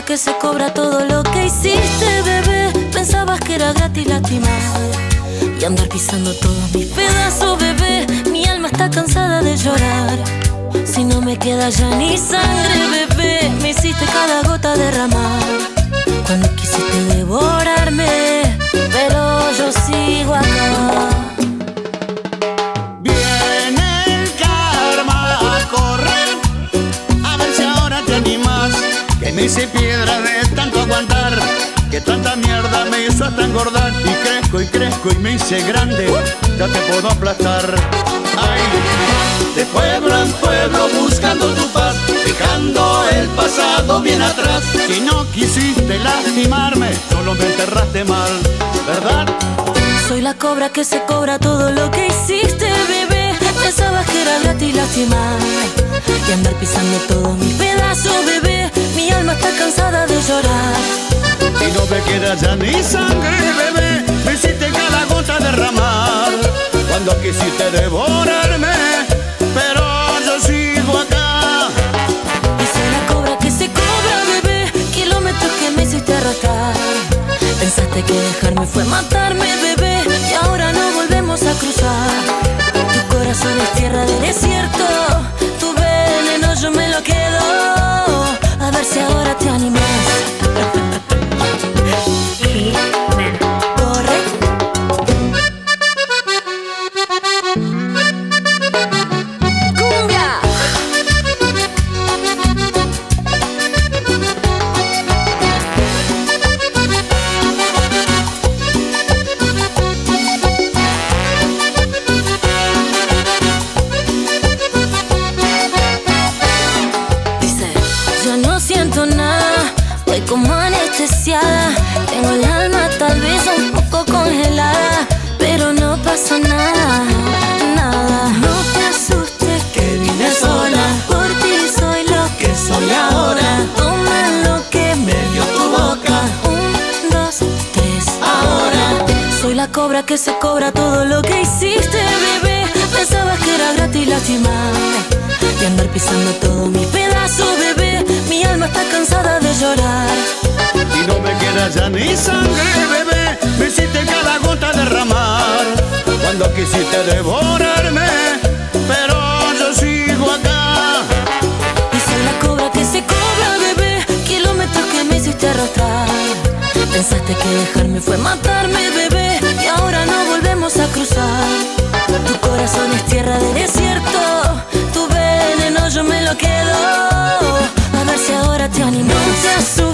que se cobra todo lo que hiciste, bebé. Pensabas que era gratis lastimar y andar pisando todos mis pedazos, bebé. Mi alma está cansada de llorar. Si no me queda ya ni sangre, bebé. Me hiciste cada gota derramar cuando quisiste devorarme, pero yo sigo acá. Viene el karma a correr, a ver si ahora te animas. Que me hice piedra de tanto aguantar, que tanta mierda me hizo hasta engordar. Y crezco y me hice grande, ya te puedo aplastar. Ay, de pueblo en pueblo buscando tu paz, dejando el pasado bien atrás. Si no quisiste lastimarme, solo me enterraste mal, ¿verdad? Soy la cobra que se cobra todo lo que hiciste, bebé. Pensabas que era gratis lastimar y andar pisando todos mis pedazos, bebé. Mi alma está cansada de llorar. Y no me queda ya ni sangre, bebé. Me hiciste cada gota derramar cuando quisiste devorarme, pero yo sigo acá. Y soy la cobra que se cobra, bebé. Kilómetros que me hiciste arrastrar. Pensaste que dejarme fue matarme, bebé. Y ahora no volvemos a cruzar. Tu corazón es tierra de desierto. Tu veneno yo me lo quedo. A ver si ahora te animas. Como anestesiada, tengo el alma tal vez un poco congelada, pero no pasa nada, nada. No te asustes que vine sola, por ti soy lo que soy ahora. Toma lo que me dio tu boca, 1, 2, 3, ahora. Soy la cobra que se cobra todo lo que hiciste, bebé. Pensabas que era gratis lastimar y andar pisando todos mis pedazos, bebé. Mi alma está cansada de llorar. Y no me queda ya ni sangre, bebé. Me hiciste cada gota derramar cuando quisiste devorarme, pero yo sigo acá. Y soy la cobra que se cobra, bebé. Kilómetros que me hiciste arrastrar. Pensaste que dejarme fue matarme, bebé. Y ahora no volvemos a cruzar. Tu corazón es tierra de desierto. Tu veneno yo me lo quedo. A ver si ahora te animas. No te asustes